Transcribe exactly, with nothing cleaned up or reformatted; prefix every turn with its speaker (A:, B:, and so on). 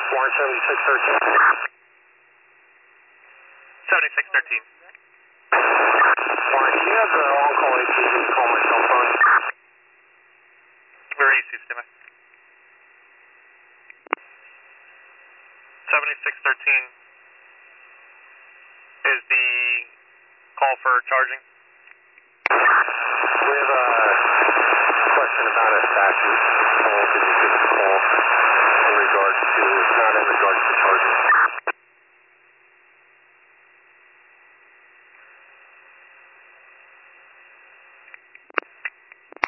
A: Warren seventy-six thirteen.
B: seventy-six thirteen.
A: Warren, do you have the on-call A T V to call my cell phone?
B: We're easy, Steven. seventy-six thirteen is the call for charging.
A: We have a question about a statute. How old did you